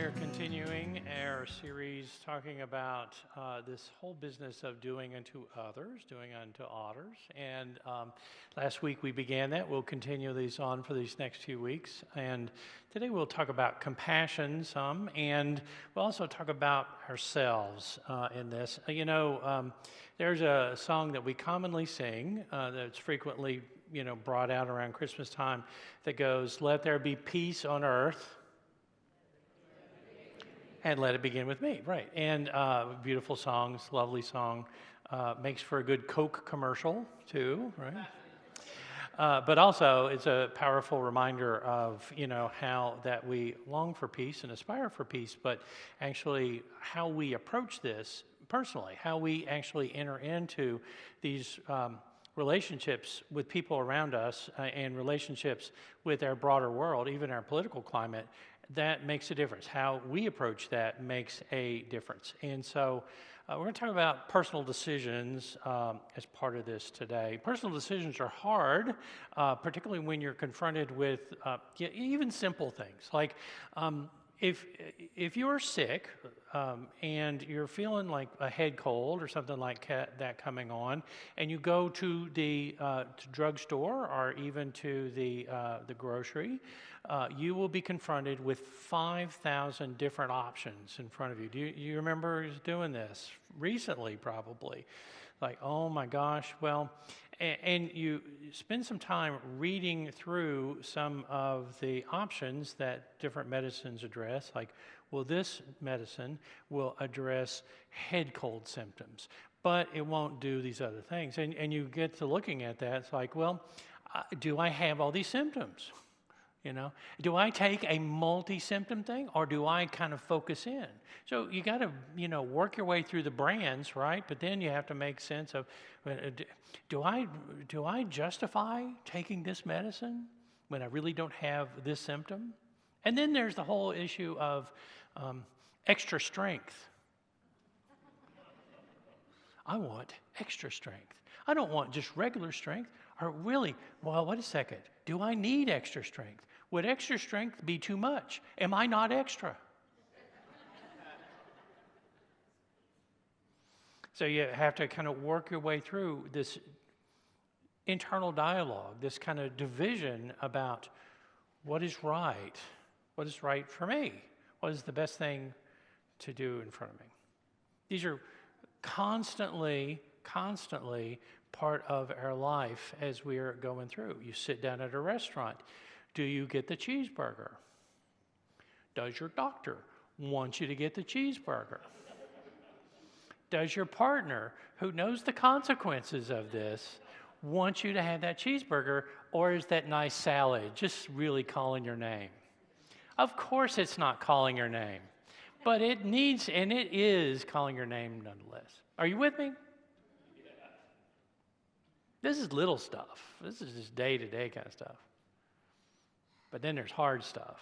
we're continuing our series talking about this whole business of doing unto others, doing unto others. And last week we began that. We'll continue these on for these next few weeks. And today we'll talk about compassion some, and we'll also talk about ourselves in this. There's a song that we commonly sing that's frequently brought out around Christmas time that goes, "Let there be peace on earth, and let it begin with me," right? And beautiful songs, lovely song, makes for a good Coke commercial too, right? But also, it's a powerful reminder of how that we long for peace and aspire for peace, but actually how we approach this personally, how we actually enter into these relationships with people around us and relationships with our broader world, even our political climate. That makes a difference. How we approach that makes a difference. And so we're going to talk about personal decisions as part of this today. Personal decisions are hard, particularly when you're confronted with even simple things. Like if you're sick and you're feeling like a head cold or something like that coming on, and you go to the drugstore or even to the grocery, you will be confronted with 5,000 different options in front of you. Do you remember doing this recently? Probably. Like, oh my gosh, well, and you spend some time reading through some of the options that different medicines address, like, well, this medicine will address head cold symptoms, but it won't do these other things. And you get to looking at that, it's like, well, do I have all these symptoms? Do I take a multi-symptom thing, or do I kind of focus in? So you got to, work your way through the brands, right? But then you have to make sense of, do I justify taking this medicine when I really don't have this symptom? And then there's the whole issue of extra strength. I want extra strength. I don't want just regular strength. Or really, well, wait a second. Do I need extra strength? Would extra strength be too much? Am I not extra? So you have to kind of work your way through this internal dialogue, this kind of division about what is right for me, what is the best thing to do in front of me. These are constantly part of our life as we are going through. You sit down at a restaurant. Do you get the cheeseburger? Does your doctor want you to get the cheeseburger? Does your partner, who knows the consequences of this, want you to have that cheeseburger, or is that nice salad just really calling your name? Of course it's not calling your name, but it is calling your name nonetheless. Are you with me? This is little stuff. This is just day-to-day kind of stuff. But then there's hard stuff.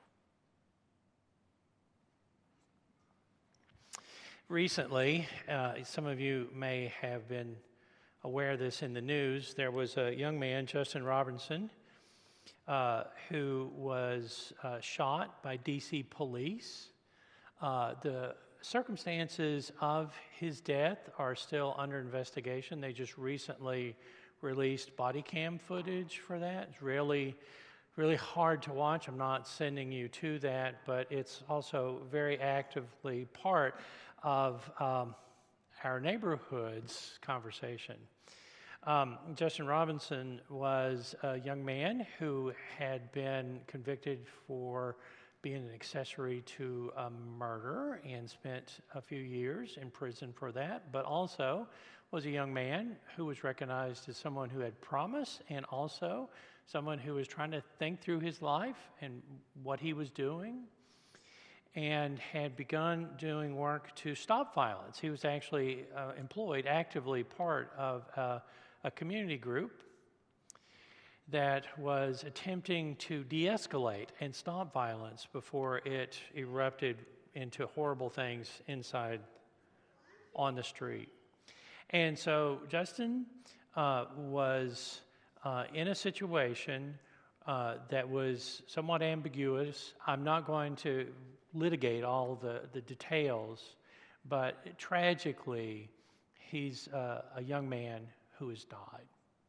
Recently, some of you may have been aware of this in the news. There was a young man, Justin Robinson, who was shot by D.C. police. The circumstances of his death are still under investigation. They just recently released body cam footage for that. It's really hard to watch. I'm not sending you to that, but it's also very actively part of our neighborhood's conversation. Justin Robinson was a young man who had been convicted for being an accessory to a murder and spent a few years in prison for that, but also was a young man who was recognized as someone who had promise, and also someone who was trying to think through his life and what he was doing, and had begun doing work to stop violence. He was actually employed, actively part of a community group that was attempting to de-escalate and stop violence before it erupted into horrible things inside on the street. And so Justin was in a situation that was somewhat ambiguous. I'm not going to litigate all the details, but tragically, he's a young man who has died.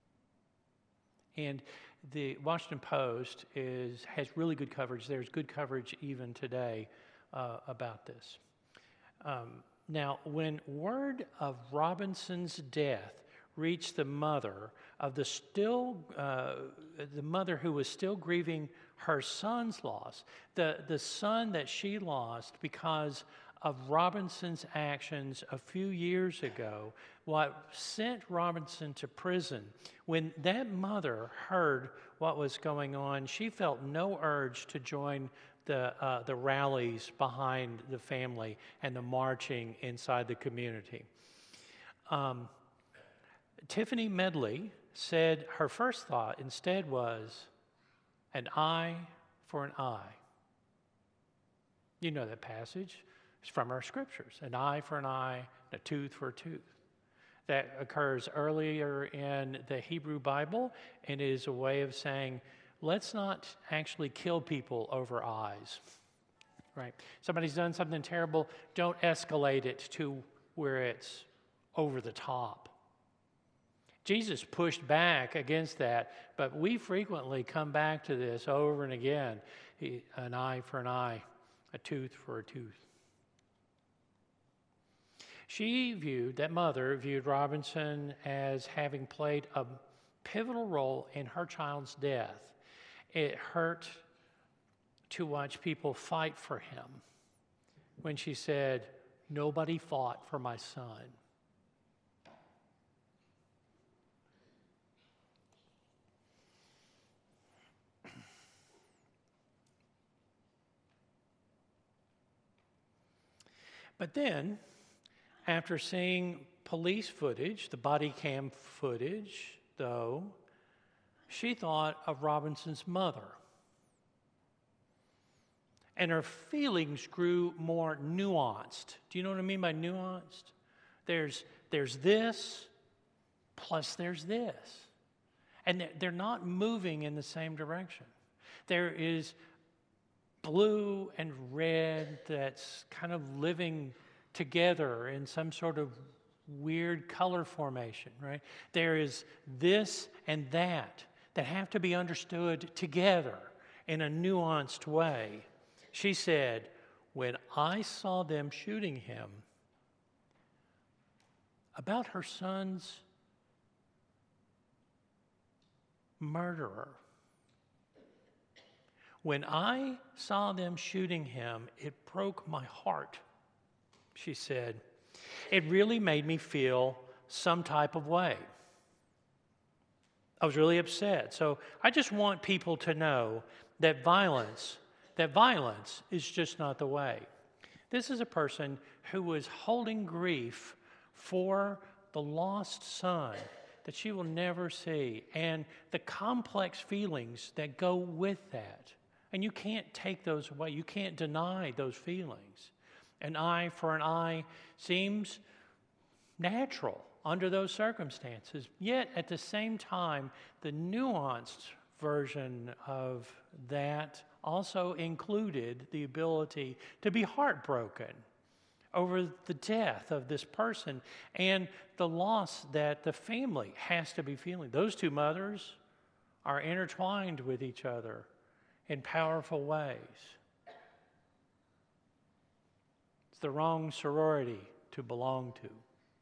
And the Washington Post has really good coverage. There's good coverage even today about this. Now, when word of Robinson's death reached the mother of the mother who was still grieving her son's loss, the son that she lost because of Robinson's actions a few years ago, what sent Robinson to prison. When that mother heard what was going on, she felt no urge to join the rallies behind the family and the marching inside the community. Tiffany Medley said her first thought instead was, an eye for an eye. You know that passage. It's from our scriptures. An eye for an eye, a tooth for a tooth. That occurs earlier in the Hebrew Bible and is a way of saying, let's not actually kill people over eyes. Right? Somebody's done something terrible, don't escalate it to where it's over the top. Jesus pushed back against that, but we frequently come back to this over and again. An eye for an eye, a tooth for a tooth. That mother viewed Robinson as having played a pivotal role in her child's death. It hurt to watch people fight for him when she said, nobody fought for my son. But then, after seeing police footage, the body cam footage, though, she thought of Robinson's mother. And her feelings grew more nuanced. Do you know what I mean by nuanced? There's this, plus there's this. And they're not moving in the same direction. There is blue and red that's kind of living together in some sort of weird color formation, right? There is this and that have to be understood together in a nuanced way. She said, when I saw them shooting him, about her son's murderer, when I saw them shooting him, it broke my heart, she said. It really made me feel some type of way. I was really upset. So I just want people to know that violence is just not the way. This is a person who was holding grief for the lost son that she will never see and the complex feelings that go with that. And you can't take those away. You can't deny those feelings. An eye for an eye seems natural under those circumstances. Yet, at the same time, the nuanced version of that also included the ability to be heartbroken over the death of this person and the loss that the family has to be feeling. Those two mothers are intertwined with each other in powerful ways. It's the wrong sorority to belong to.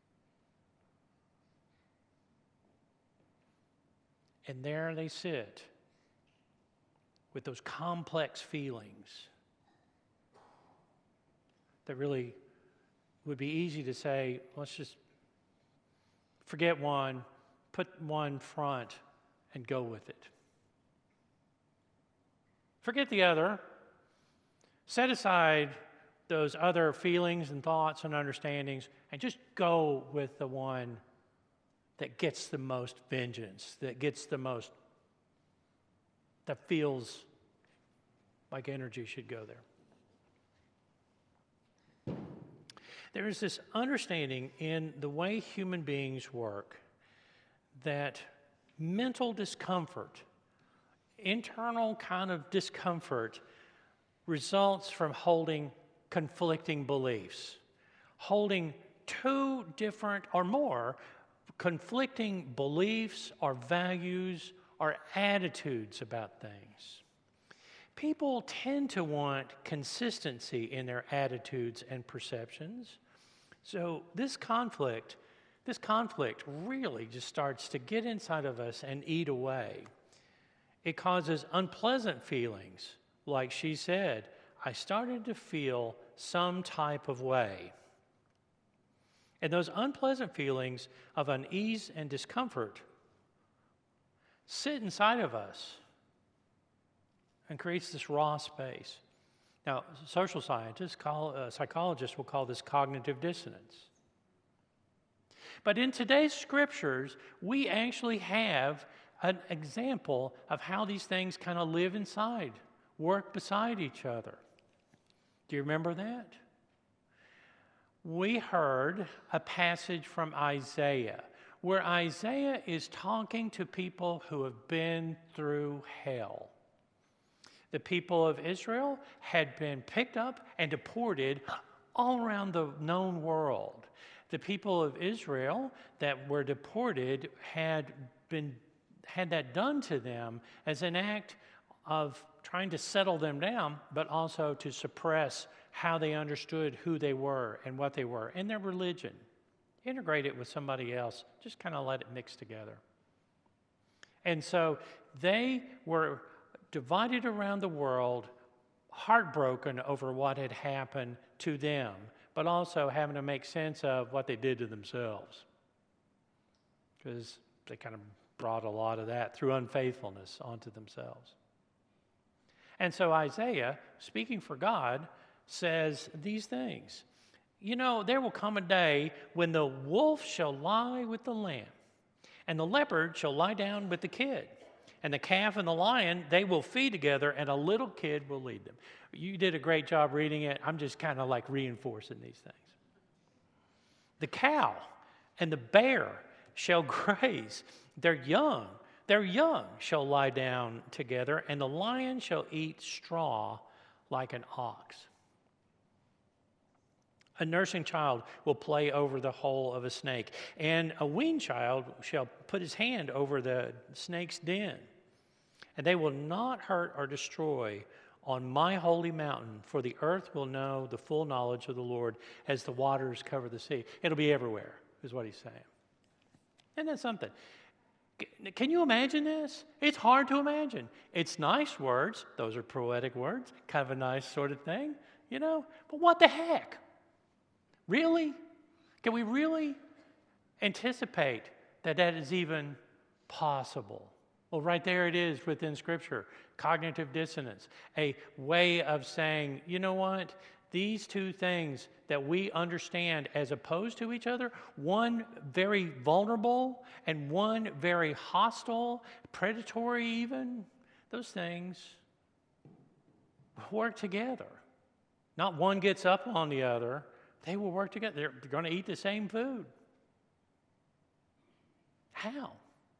And there they sit with those complex feelings that really would be easy to say, let's just forget one, put one front, and go with it. Forget the other. Set aside those other feelings and thoughts and understandings and just go with the one that gets the most vengeance, that gets the most, that feels like energy should go there. There is this understanding in the way human beings work that mental discomfort, internal kind of discomfort, results from holding conflicting beliefs, holding two different or more conflicting beliefs or values or attitudes about things. People tend to want consistency in their attitudes and perceptions. So this conflict really just starts to get inside of us and eat away. It causes unpleasant feelings. Like she said, I started to feel some type of way. And those unpleasant feelings of unease and discomfort sit inside of us and creates this raw space. Now, social scientists, psychologists will call this cognitive dissonance. But in today's scriptures, we actually have an example of how these things kind of live inside, work beside each other. Do you remember that? We heard a passage from Isaiah where Isaiah is talking to people who have been through hell. The people of Israel had been picked up and deported all around the known world. The people of Israel that were deported had that done to them as an act of trying to settle them down, but also to suppress how they understood who they were and what they were and their religion. Integrate it with somebody else, just kind of let it mix together. And so they were divided around the world, heartbroken over what had happened to them, but also having to make sense of what they did to themselves. Because they kind of brought a lot of that through unfaithfulness onto themselves. And so Isaiah, speaking for God, says these things. You know, there will come a day when the wolf shall lie with the lamb, and the leopard shall lie down with the kid, and the calf and the lion, they will feed together, and a little kid will lead them. You did a great job reading it. I'm just kind of like reinforcing these things. The cow and the bear shall graze. Their young shall lie down together, and the lion shall eat straw like an ox. A nursing child will play over the hole of a snake, and a weaned child shall put his hand over the snake's den. And they will not hurt or destroy on my holy mountain, for the earth will know the full knowledge of the Lord as the waters cover the sea. It'll be everywhere, is what he's saying. Isn't that something? Can you imagine this? It's hard to imagine. It's nice words. Those are poetic words, kind of a nice sort of thing, you know? But what the heck? Really? Can we really anticipate that that is even possible? Well, right there it is within Scripture. Cognitive dissonance, a way of saying, you know what? These two things that we understand as opposed to each other, one very vulnerable and one very hostile, predatory even, those things work together. Not one gets up on the other. They will work together. They're going to eat the same food. How?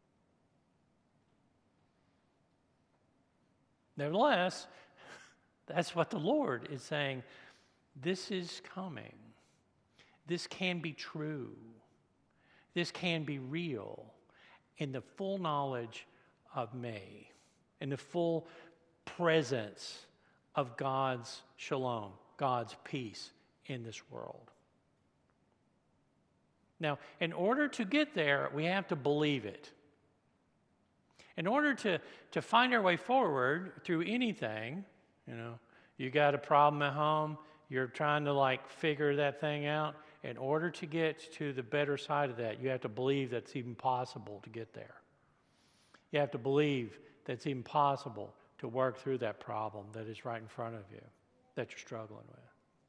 Nevertheless, that's what the Lord is saying. This is coming. This can be true. This can be real in the full knowledge of me, in the full presence of God's shalom, God's peace in this world. Now, in order to get there, we have to believe it. In order to find our way forward through anything, you know, you got a problem at home, you're trying to figure that thing out. In order to get to the better side of that, you have to believe that it's even possible to get there. You have to believe that it's even possible to work through that problem that is right in front of you, that you're struggling with.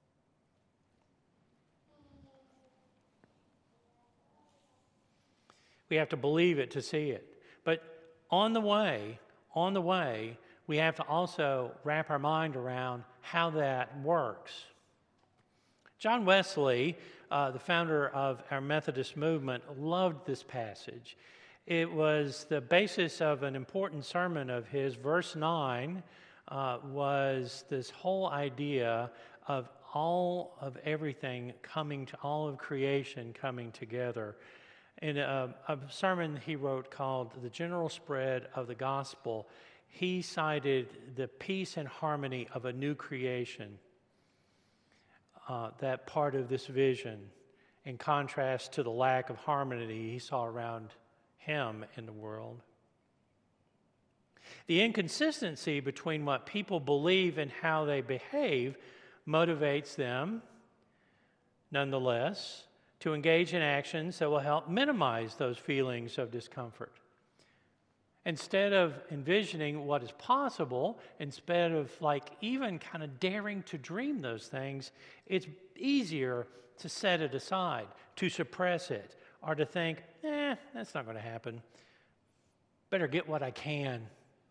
We have to believe it to see it. But on the way, we have to also wrap our mind around how that works. John Wesley, the founder of our Methodist movement, loved this passage. It was the basis of an important sermon of his. Verse 9 was this whole idea of all of everything coming to, all of creation coming together. In a sermon he wrote called The General Spread of the Gospel, he cited the peace and harmony of a new creation, that part of this vision, in contrast to the lack of harmony he saw around him in the world. The inconsistency between what people believe and how they behave motivates them, nonetheless, to engage in actions that will help minimize those feelings of discomfort. Instead of envisioning what is possible, instead of even kind of daring to dream those things, it's easier to set it aside, to suppress it, or to think, that's not going to happen. Better get what I can.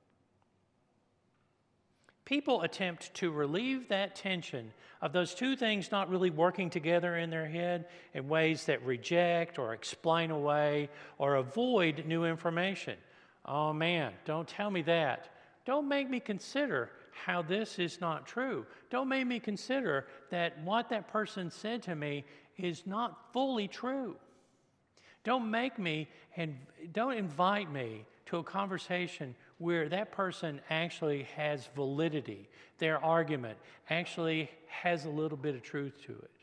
People attempt to relieve that tension of those two things not really working together in their head in ways that reject or explain away or avoid new information. Oh man, don't tell me that. Don't make me consider how this is not true. Don't make me consider that what that person said to me is not fully true. Don't make me and don't invite me to a conversation where that person actually has validity. Their argument actually has a little bit of truth to it.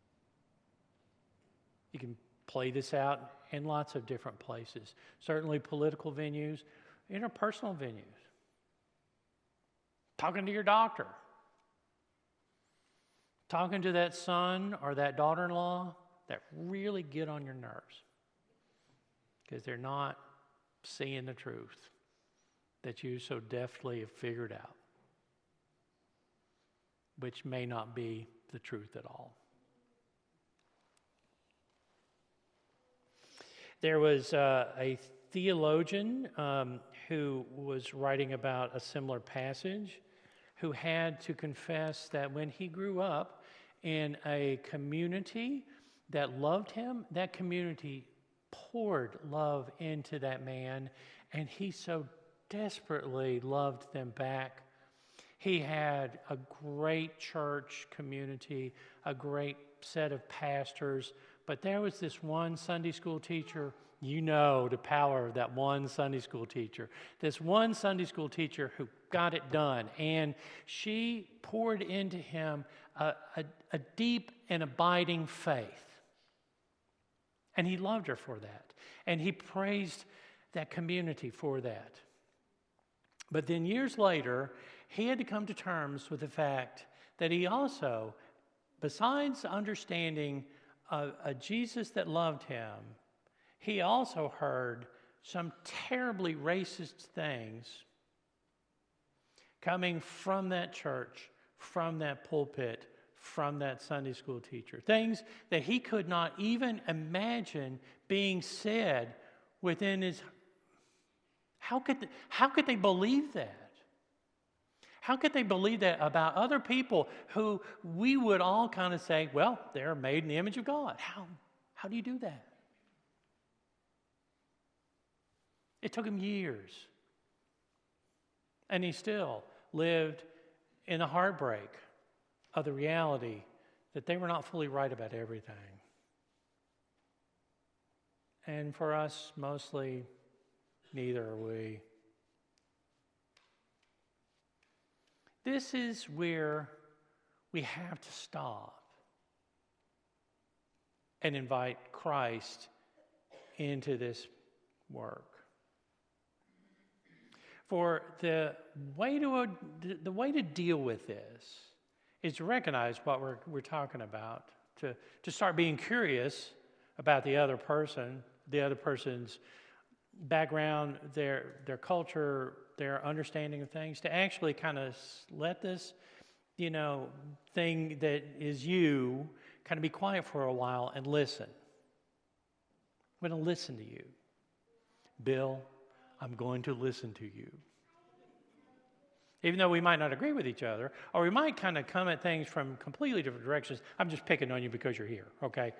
You can play this out in lots of different places. Certainly political venues, interpersonal venues. Talking to your doctor. Talking to that son or that daughter-in-law that really get on your nerves because they're not seeing the truth that you so deftly have figured out, which may not be the truth at all. There was a theologian who was writing about a similar passage, who had to confess that when he grew up in a community that loved him, that community poured love into that man, and he so desperately loved them back. He had a great church community, a great set of pastors, but there was this one Sunday school teacher. You know the power of that one Sunday school teacher. This one Sunday school teacher who got it done, and she poured into him a deep and abiding faith. And he loved her for that. And he praised that community for that. But then years later, he had to come to terms with the fact that he also, besides understanding a Jesus that loved him, he also heard some terribly racist things coming from that church, from that pulpit, from that Sunday school teacher. Things that he could not even imagine being said within his... How could they believe that? How could they believe that about other people who we would all kind of say, well, they're made in the image of God? How do you do that? It took him years. And he still lived in the heartbreak of the reality that they were not fully right about everything. And for us, mostly, neither are we. This is where we have to stop and invite Christ into this work. For the way to deal with this is to recognize what we're talking about, to start being curious about the other person, the other person's background, their culture, their understanding of things, to actually kind of let this, thing that is you kind of be quiet for a while and listen. I'm going to listen to you. Bill, I'm going to listen to you. Even though we might not agree with each other, or we might kind of come at things from completely different directions. I'm just picking on you because you're here, okay?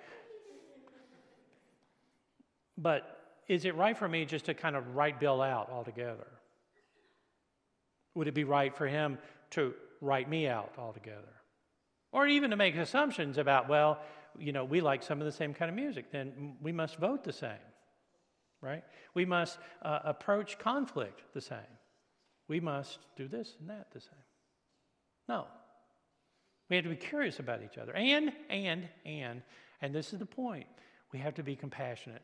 But is it right for me just to kind of write Bill out altogether? Would it be right for him to write me out altogether? Or even to make assumptions about, well, we like some of the same kind of music, then we must vote the same, right? We must approach conflict the same. We must do this and that the same. No. We have to be curious about each other. And this is the point, we have to be compassionate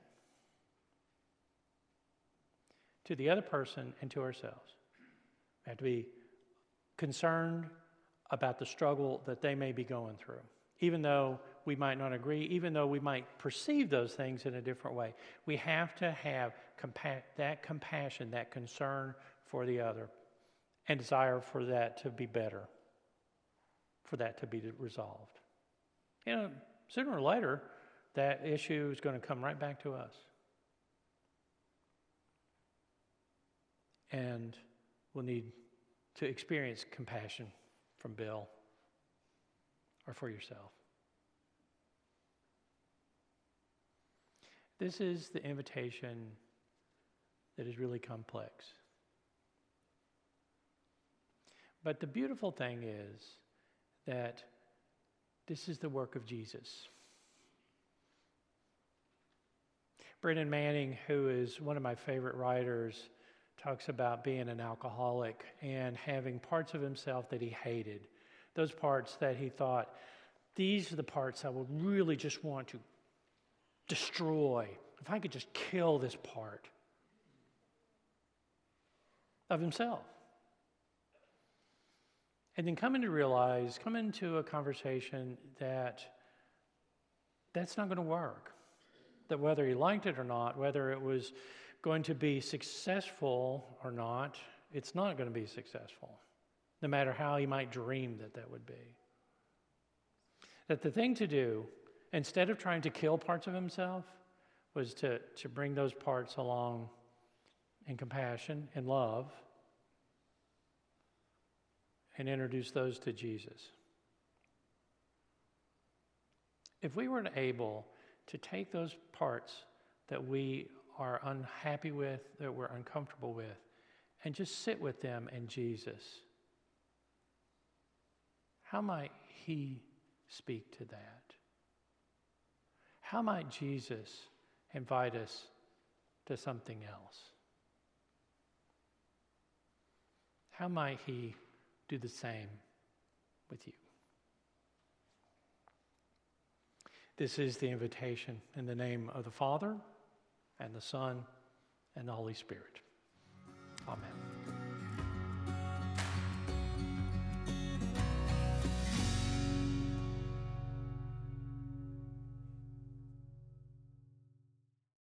to the other person and to ourselves. We have to be concerned about the struggle that they may be going through, even though we might not agree, even though we might perceive those things in a different way. We have to have that compassion, that concern for the other, and desire for that to be better, for that to be resolved. Sooner or later, that issue is going to come right back to us. And we'll need to experience compassion from Bill or for yourself. This is the invitation that is really complex. But the beautiful thing is that this is the work of Jesus. Brennan Manning, who is one of my favorite writers, talks about being an alcoholic and having parts of himself that he hated. Those parts that he thought, these are the parts I would really just want to destroy. If I could just kill this part of himself. And then come into a conversation that that's not going to work. That whether he liked it or not, whether it was going to be successful or not, it's not going to be successful, no matter how he might dream that would be. That the thing to do, instead of trying to kill parts of himself, was to bring those parts along in compassion and love and introduce those to Jesus. If we were able to take those parts that we are unhappy with, that we're uncomfortable with, and just sit with them in Jesus, how might he speak to that? How might Jesus invite us to something else? How might he do the same with you? This is the invitation in the name of the Father, and the Son, and the Holy Spirit. Amen.